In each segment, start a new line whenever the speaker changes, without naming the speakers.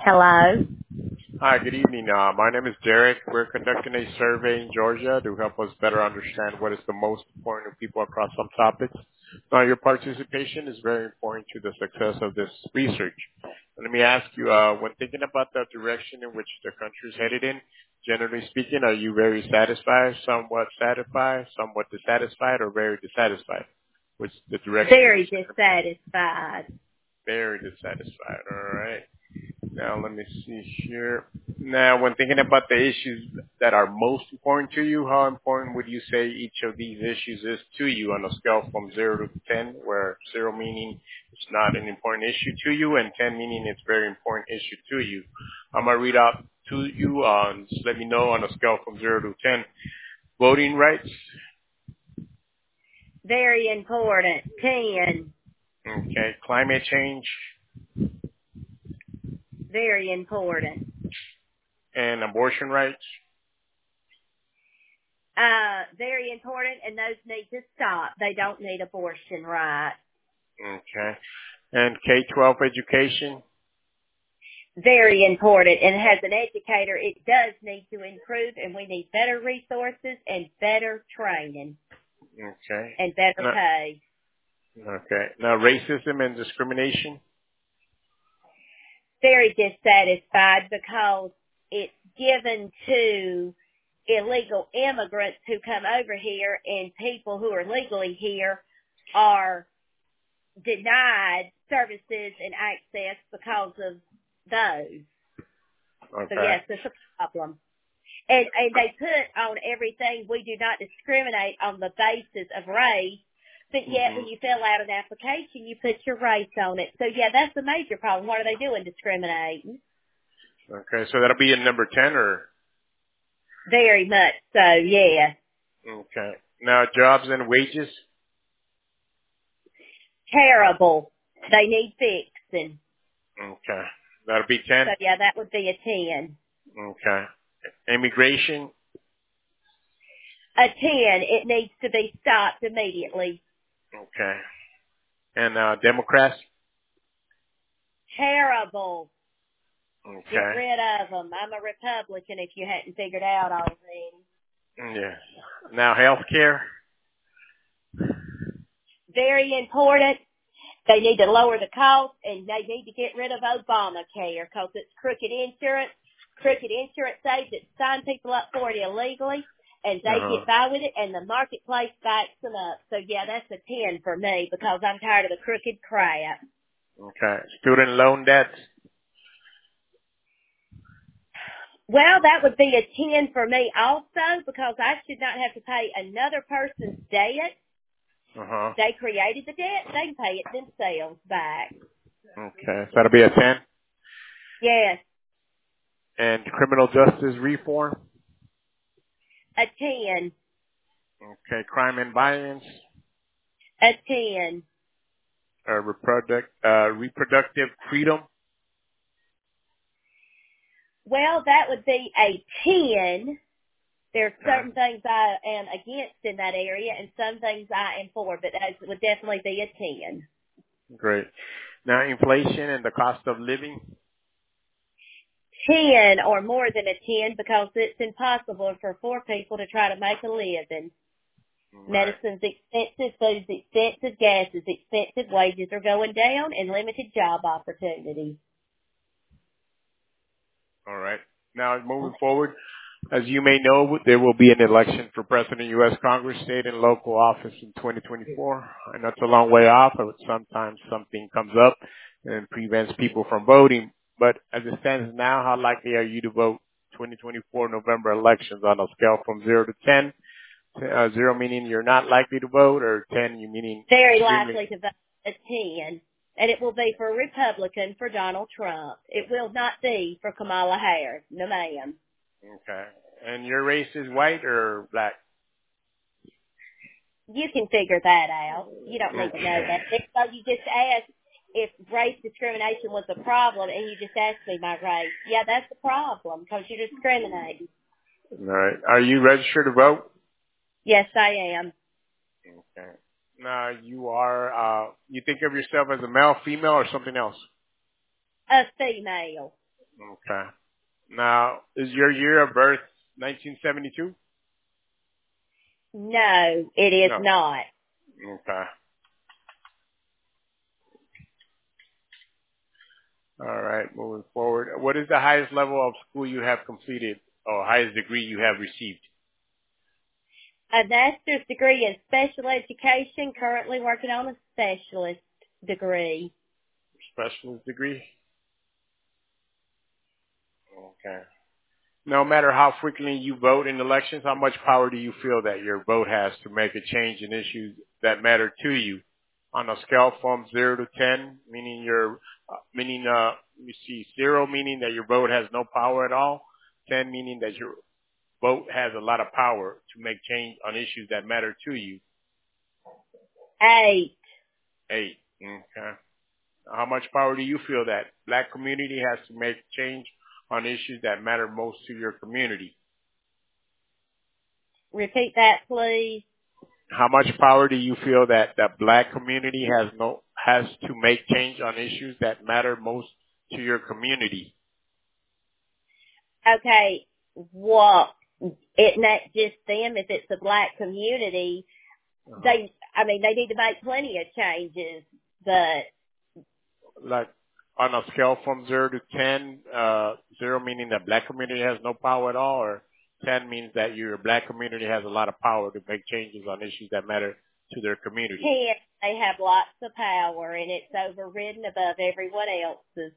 Hello.
Hi, good evening. My name is Derek. We're conducting a survey in Georgia to help us better understand what is the most important to people across some topics. Now, your participation is very important to the success of this research. Let me ask you, when thinking about the direction in which the country is headed in, generally speaking, are you very satisfied, somewhat dissatisfied, or very dissatisfied with the direction in
Very
which the country is?
dissatisfied.
Very dissatisfied. All right. Now, let me see here. Now, when thinking about the issues that are most important to you, how important would you say each of these issues is to you on a scale from 0 to 10, where 0 meaning it's not an important issue to you and 10 meaning it's a very important issue to you? I'm going to read out to you. Just let me know on a scale from 0 to 10. Voting rights.
Very important. 10.
Okay. Climate change
Very important.
and abortion rights.
Very important, and those need to stop. They don't need abortion rights.
Okay. And K-12 education.
Very important. And as an educator, it does need to improve, and we need better resources and better training
Okay.
and better pay.
Okay. Now, racism and discrimination.
Very dissatisfied because it's given to illegal immigrants who come over here, and people who are legally here are denied services and access because of those.
Okay.
So yes, it's a problem. And they put on everything, we do not discriminate on the basis of race, but yet when you fill out an application, you put your race on it. So yeah, that's a major problem. What are they doing, discriminating?
Okay, so that'll be in number 10 or?
Very much so, yeah.
Okay. Now, jobs and wages.
Terrible. They need fixing.
Okay. That'll be 10.
So yeah, that would be a 10.
Okay. Immigration.
A 10. It needs to be stopped immediately.
Okay. And Democrats.
Terrible.
Okay.
Get rid of them. I'm a Republican if you hadn't figured out already.
Yeah. Now, healthcare.
Very important. They need to lower the cost, and they need to get rid of Obamacare because it's crooked insurance. Crooked insurance agents sign people up for it illegally, and they get by with it, and the marketplace backs them up. So, yeah, that's a 10 for me because I'm tired of the crooked crap.
Okay. Student loan debts.
Well, that would be a 10 for me also because I should not have to pay another person's debt. They created the debt. They can pay it themselves back.
Okay. So that'll be a 10.
Yes.
And criminal justice reform.
A 10.
Okay. Crime and violence.
A 10.
Reproductive freedom.
Well, that would be a 10. There are certain things I am against in that area and some things I am for, but that would definitely be a 10.
Great. Now, inflation and the cost of living.
10 or more than a 10 because it's impossible for poor people to try to make a living. Right. Medicine's expensive, food's expensive, gas is expensive, wages are going down, and limited job opportunities.
All right. Now, moving forward, as you may know, there will be an election for President, U.S. Congress, state, and local office in 2024. I know it's a long way off, but sometimes something comes up and prevents people from voting. But as it stands now, how likely are you to vote 2024 November elections on a scale from 0 to 10? 0 meaning you're not likely to vote, or 10 you meaning
very likely to vote a 10. And it will be for a Republican for Donald Trump. It will not be for Kamala Harris. No, ma'am.
Okay. And your race is white or black?
You can figure that out. You don't need to know that. So you just asked if race discrimination was a problem, and you just asked me my race. Yeah, that's a problem because you're discriminating.
All right. Are you registered to vote?
Yes, I am.
Okay. Now, you are, you think of yourself as a male, female, or something else?
A female.
Okay. Now, is your year of birth 1972?
No, it is
No.
not.
Okay. All right. Moving forward. What is the highest level of school you have completed or highest degree you have received?
A master's degree in special education, currently working on a specialist degree.
Specialist degree? Okay. No matter how frequently you vote in elections, how much power do you feel that your vote has to make a change in issues that matter to you? On a scale from 0 to 10, meaning you see 0 meaning that your vote has no power at all, 10 meaning that your vote has a lot of power to make change on issues that matter to you.
8.
8. Okay. How much power do you feel that black community has to make change on issues that matter most to your community?
Repeat that, please.
How much power do you feel that the black community has to make change on issues that matter most to your community?
Okay, what? It's not just them. If it's a black community, they need to make plenty of changes, but
Like on a scale from 0 to 10, 0 meaning that black community has no power at all, or 10 means that your black community has a lot of power to make changes on issues that matter to their community.
10, they have lots of power, and it's overridden above everyone else's.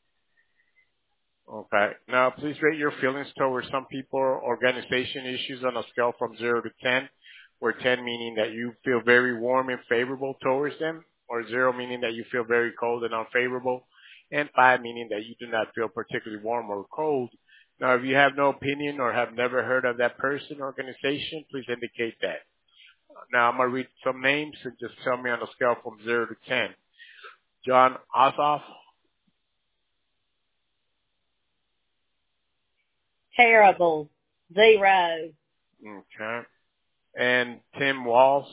Okay. Now, please rate your feelings towards some people or organization issues on a scale from 0 to 10, where 10 meaning that you feel very warm and favorable towards them, or 0 meaning that you feel very cold and unfavorable, and 5 meaning that you do not feel particularly warm or cold. Now, if you have no opinion or have never heard of that person or organization, please indicate that. Now, I'm going to read some names and just tell me on a scale from 0 to 10. John Ossoff.
Terrible. 0.
Okay. And Tim Walz.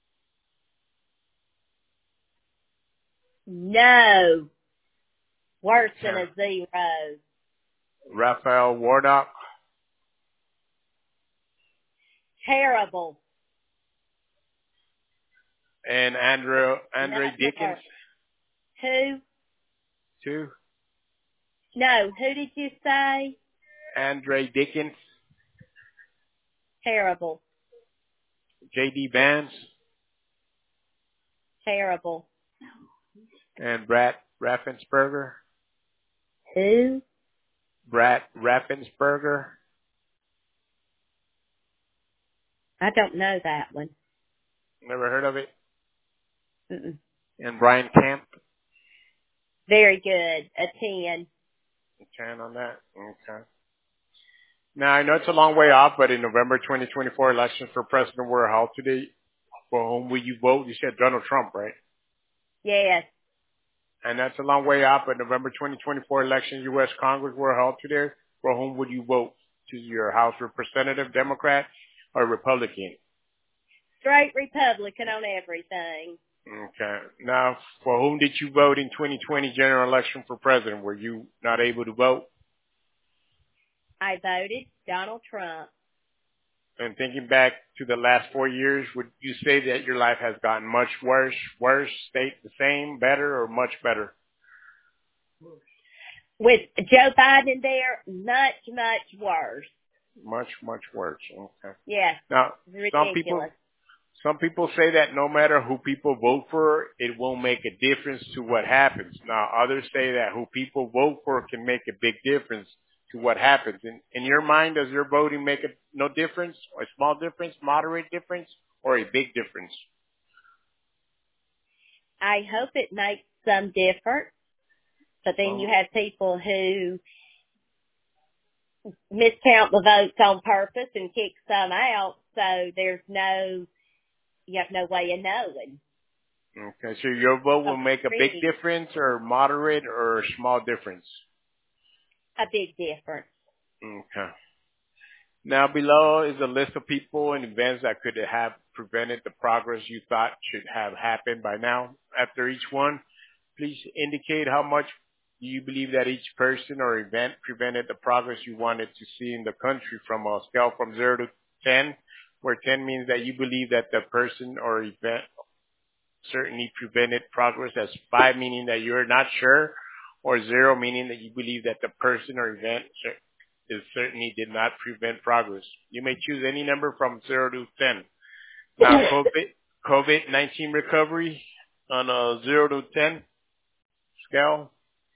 No. Worse than
Okay.
a 0.
Raphael Warnock.
Terrible.
And Andre
Not
Dickens.
Who?
2.
No, who did you say?
Andre Dickens.
Terrible.
J.D. Vance.
Terrible.
And Brad Raffensperger.
Who?
Brad Raffensperger.
I don't know that one.
Never heard of it.
Mm-mm.
And Brian Camp.
Very good. A 10.
10 on that. Okay. Now, I know it's a long way off, but in November 2024 elections for president were held today. For whom will you vote? You said Donald Trump, right?
Yes.
And that's a long way off, but November 2024 election, U.S. Congress were held today. For whom would you vote? To your House Representative, Democrat or Republican?
Straight Republican on everything.
Okay. Now, for whom did you vote in 2020 general election for president? Were you not able to vote?
I voted Donald Trump.
And thinking back to the last 4 years, would you say that your life has gotten much worse, stayed the same, better, or much better?
With Joe Biden there, much, much worse.
Much, much worse. Okay.
Yes.
Now,
Ridiculous.
some people say that no matter who people vote for, it won't make a difference to what happens. Now, others say that who people vote for can make a big difference to what happens. In your mind, does your voting make no difference, a small difference, moderate difference, or a big difference?
I hope it makes some difference, but then you have people who miscount the votes on purpose and kick some out, so you have no way of knowing.
Okay, so your vote will make a big difference or moderate or a small difference?
A big difference.
Okay. Now below is a list of people and events that could have prevented the progress you thought should have happened by now. After each one, please indicate how much do you believe that each person or event prevented the progress you wanted to see in the country from a scale from 0 to 10, where 10 means that you believe that the person or event certainly prevented progress, as 5 meaning that you're not sure, or 0 meaning that you believe that the person or event certainly did not prevent progress? You may choose any number from 0 to 10. Now, COVID-19 recovery on a 0 to 10 scale?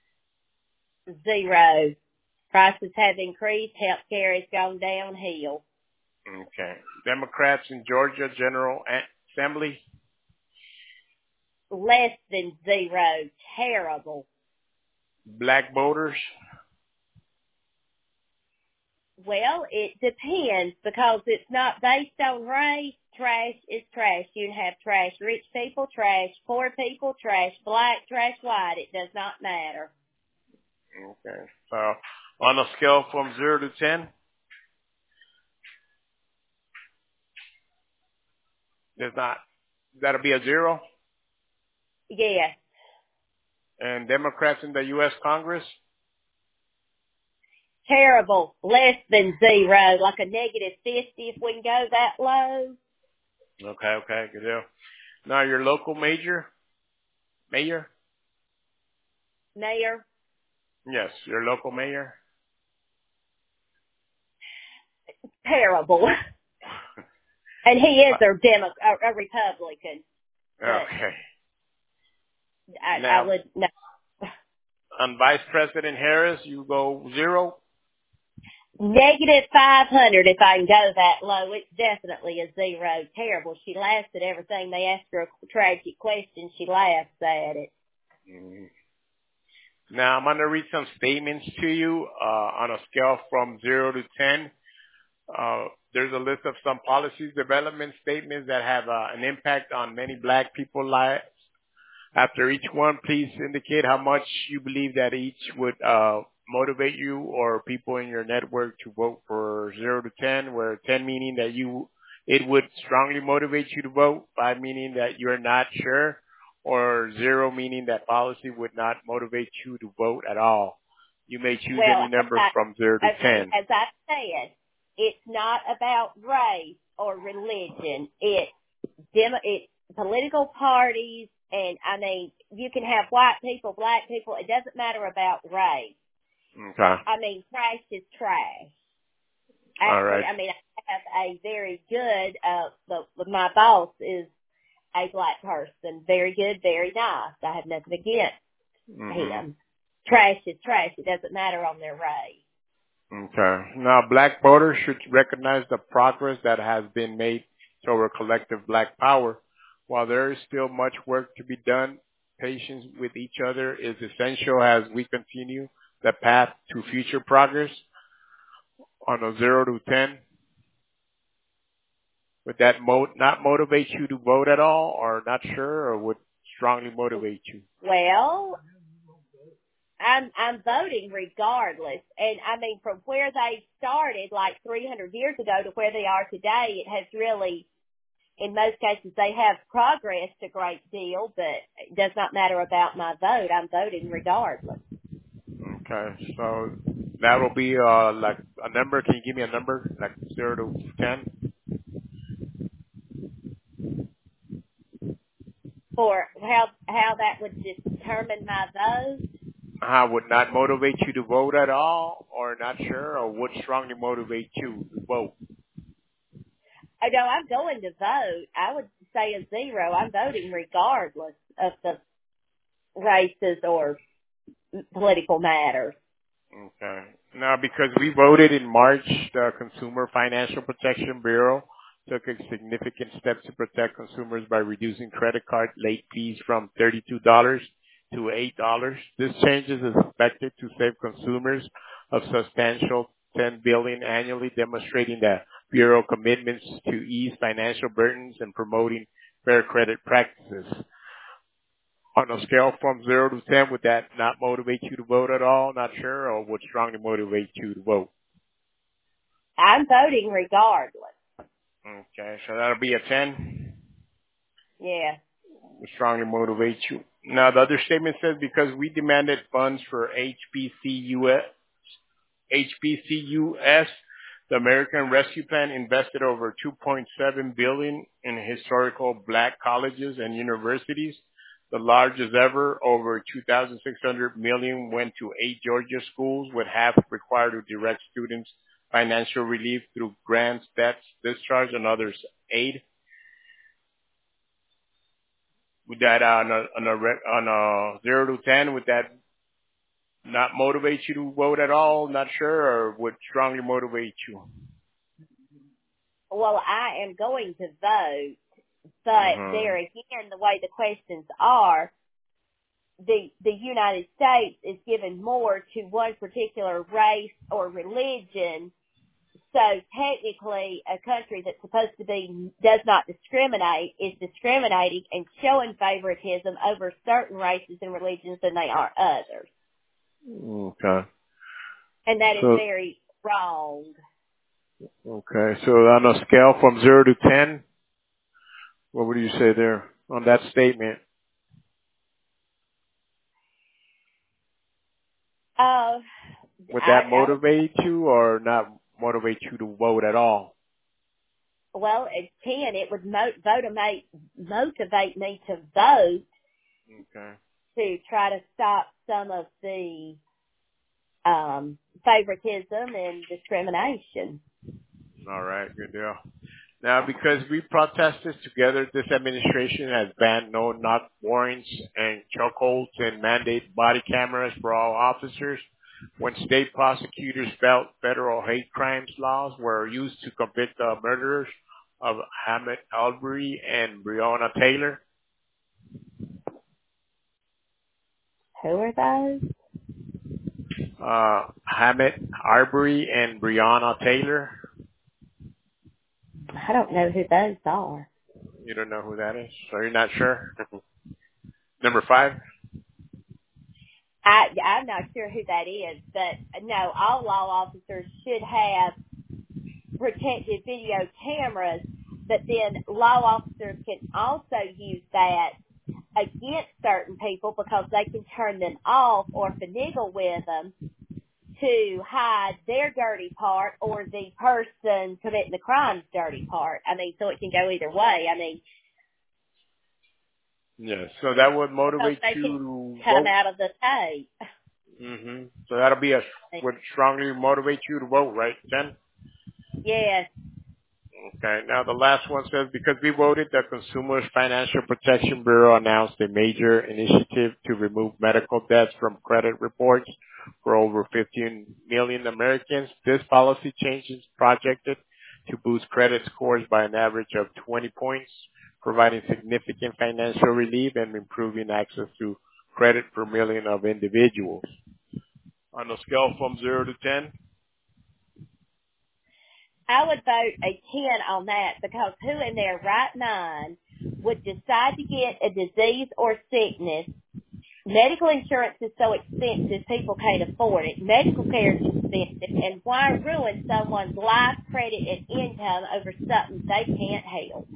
0. Prices have increased. Healthcare has gone downhill.
Okay. Democrats in Georgia General Assembly?
Less than 0. Terrible.
Black voters?
Well, it depends, because it's not based on race. Trash is trash. You can have trash rich people, trash poor people, trash black, trash white. It does not matter.
Okay. So on a scale from 0 to 10? That'll be a 0?
Yes.
And Democrats in the U.S. Congress?
Terrible. Less than 0, like a -50 if we can go that low.
Okay, good deal. Now your local mayor?
Mayor?
Yes, your local mayor.
Terrible. And he is a Republican.
Okay.
I would no.
On Vice President Harris, you go 0?
-500 if I can go that low. It's definitely a 0. Terrible. She laughs at everything. They ask her a tragic question. She laughs at it.
Mm-hmm. Now I'm going to read some statements to you on a scale from 0 to 10. There's a list of some policies development statements that have an impact on many black people's lives. After each one, please indicate how much you believe that each would motivate you or people in your network to vote for 0 to 10, where 10 meaning that it would strongly motivate you to vote, 5 meaning that you're not sure, or 0 meaning that policy would not motivate you to vote at all. You may choose any number from 0 to 10.
As I said, it's not about race or religion. It's political parties, and I mean, you can have white people, black people. It doesn't matter about race.
Okay.
I mean, trash is trash. Actually,
all right.
I mean, I have a very good, my boss is a black person. Very good, very nice. I have nothing against him. Trash is trash. It doesn't matter on their race.
Okay. Now, black voters should recognize the progress that has been made toward collective black power. While there is still much work to be done, patience with each other is essential as we continue the path to future progress. On a 0 to 10, would that not motivate you to vote at all, or not sure, or would strongly motivate you?
Well, I'm voting regardless. And I mean, from where they started like 300 years ago to where they are today, it has really, in most cases, they have progressed a great deal, but it does not matter about my vote. I'm voting regardless.
Okay, so that will be like a number. Can you give me a number, like 0 to 10?
For how that would determine my vote?
Would not motivate you to vote at all, or not sure, or would strongly motivate you to vote?
Oh, no, I'm going to vote. I would say a 0. I'm voting regardless of the races or political matters.
Okay. Now, because we voted in March, the Consumer Financial Protection Bureau took a significant step to protect consumers by reducing credit card late fees from $32 to $8. This change is expected to save consumers a substantial $10 billion annually, demonstrating the Bureau commitments to ease financial burdens and promoting fair credit practices. On a scale from 0 to 10, would that not motivate you to vote at all? Not sure, or would strongly motivate you to vote?
I'm voting regardless.
Okay, so that'll be a 10?
Yeah.
Would strongly motivate you. Now, the other statement says, because we demanded funds for HBCUS, the American Rescue Plan invested over $2.7 billion in historical black colleges and universities. The largest ever, over $2,600 million, went to 8 Georgia schools, with half required to direct students financial relief through grants, debts, discharge, and others aid. Would that on a 0 to 10, would that not motivate you to vote at all? Not sure, or would strongly motivate you?
Well, I am going to vote, but there again, the way the questions are, the United States is given more to one particular race or religion. So technically, a country that's supposed to be does not discriminate is discriminating and showing favoritism over certain races and religions than they are others.
Okay.
And that is very wrong.
Okay. So on a scale from 0 to 10, what would you say there on that statement? Would that motivate you or not motivate you to vote at all?
Well, at 10, it would motivate me to vote.
Okay.
To try to stop some of the favoritism and discrimination.
All right, good deal. Now, because we protested together, this administration has banned no-knock warrants and chokeholds and mandate body cameras for all officers. When state prosecutors felt federal hate crimes laws were used to convict the murderers of Ahmaud Arbery and Breonna Taylor.
Who are those?
Ahmaud Arbery and Breonna Taylor.
I don't know who those are.
You don't know who that is? So you're not sure? Number 5?
I'm not sure who that is, but no, all law officers should have protected video cameras, but then law officers can also use that against certain people because they can turn them off or finagle with them to hide their dirty part or the person committing the crime's dirty part. I mean, so it can go either way. I mean,
yeah, so that would motivate you to
come
vote.
out of the tape.
So that'll be would strongly motivate you to vote, right, Jen?
Yes.
Okay. Now the last one says, because we voted, the Consumer Financial Protection Bureau announced a major initiative to remove medical debts from credit reports for over 15 million Americans. This policy change is projected to boost credit scores by an average of 20 points, providing significant financial relief and improving access to credit per million of individuals. On a scale from 0 to 10?
I would vote a 10 on that because who in their right mind would decide to get a disease or sickness? Medical insurance is so expensive, people can't afford it. Medical care is expensive, and why ruin someone's life, credit, and income over something they can't help?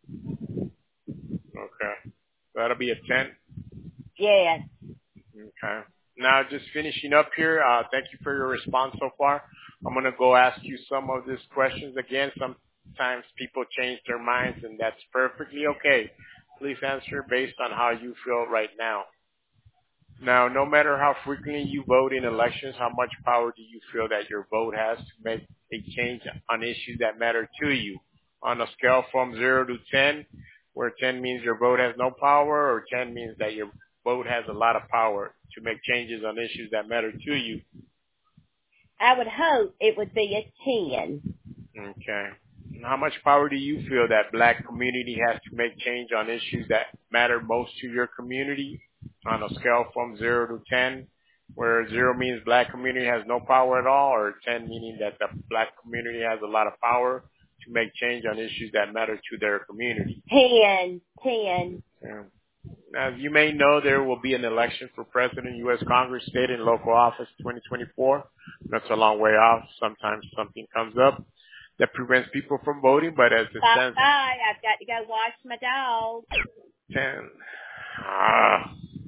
Okay. That'll be a 10?
Yes.
Okay. Now, just finishing up here, thank you for your response so far. I'm going to go ask you some of these questions again. Sometimes people change their minds, and that's perfectly okay. Please answer based on how you feel right now. Now, no matter how frequently you vote in elections, how much power do you feel that your vote has to make a change on issues that matter to you? On a scale from 0 to 10, where 10 means your vote has no power, or 10 means that your vote has a lot of power to make changes on issues that matter to you?
I would hope it would be a 10.
Okay. How much power do you feel that black community has to make change on issues that matter most to your community? On a scale from 0 to 10, where 0 means black community has no power at all, or 10 meaning that the black community has a lot of power to make change on issues that matter to their community?
10.
Yeah. Now, as you may know, there will be an election for president, U.S. Congress, state and local office 2024. That's a long way off. Sometimes something comes up that prevents people from voting, but as it stands...
Bye. I've got to go wash my dog.
10.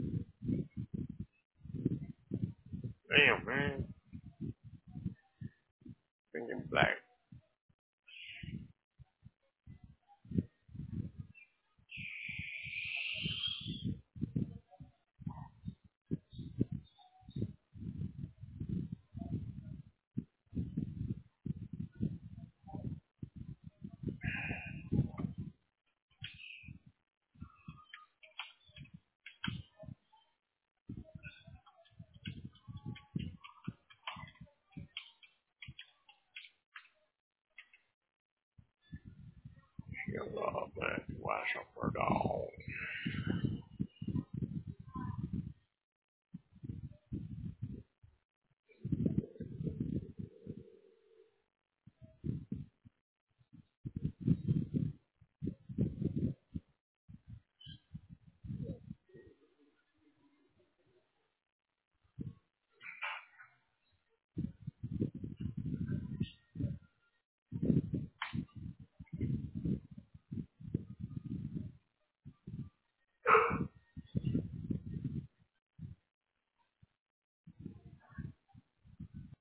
Damn, man. Thinking black. Oh, man. Wash up her dog.